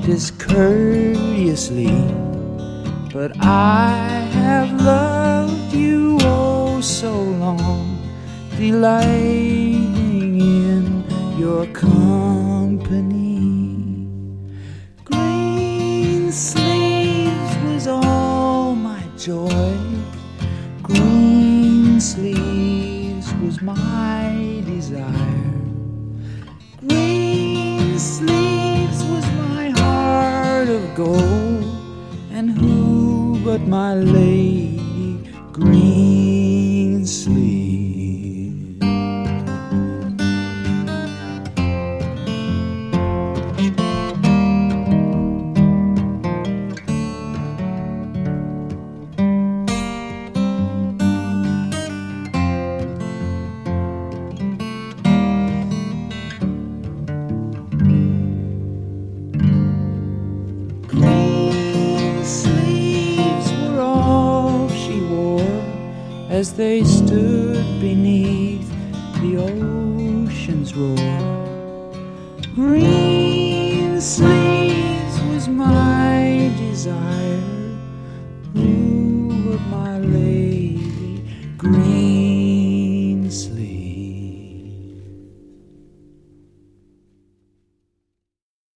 discourteously, but I have loved you oh so long, delighting in your company. Green sleeves was all my joy, green sleeves was my desire, green sleeves was my heart of gold, and who but my lady green sleeves? As they stood beneath the ocean's roar, green